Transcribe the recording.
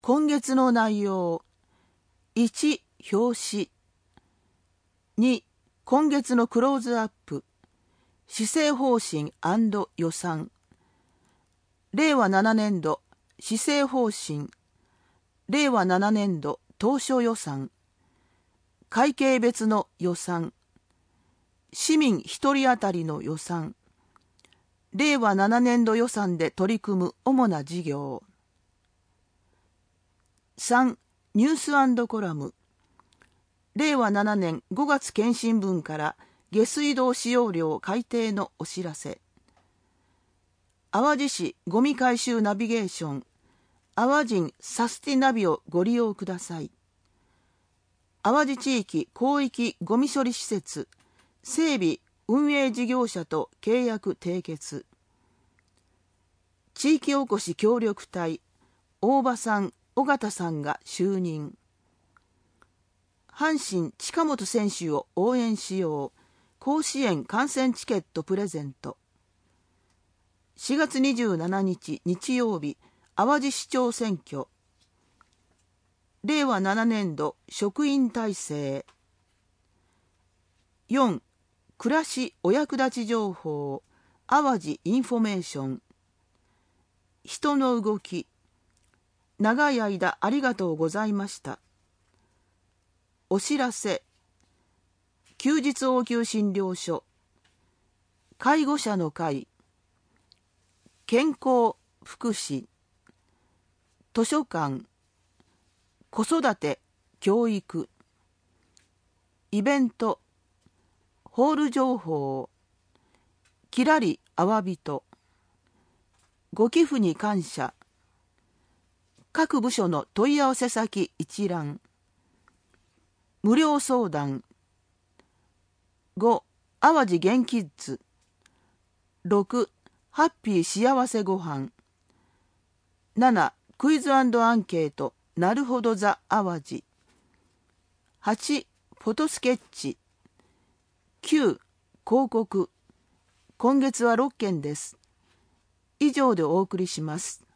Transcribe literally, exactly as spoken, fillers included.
今月の内容。いち、表紙。に、今月のクローズアップ。施政方針&予算。れいわななねんど施政方針。れいわななねんど当初予算。会計別の予算。市民一人当たりの予算。れいわななねんど予算で取り組む主な事業。さん、ニュース&コラム。れいわななねんごがつ検針分から下水道使用量改定のお知らせ。淡路市ゴミ回収ナビゲーション。淡路サスティナビをご利用ください。淡路地域広域ゴミ処理施設整備運営事業者と契約締結。地域おこし協力隊大場さん尾形さんが就任。阪神近本選手を応援しよう甲子園観戦チケットプレゼント。しがつにじゅうしちにち日曜日淡路市長選挙。れいわななねんど職員体制。よん、暮らしお役立ち情報淡路インフォメーション。人の動き。長い間ありがとうございました。お知らせ。休日応急診療所。介護者の会。健康福祉。図書館。子育て教育。イベント。ホール情報。きらりあわびと。ご寄付に感謝。各部署の問い合わせ先一覧。無料相談。ご、淡路元キッズ。ろく、ハッピー幸せごはん。なな、クイズ&アンケートなるほどザ淡路。はち、フォトスケッチ。きゅう、広告。今月はろっけんです。以上でお送りします。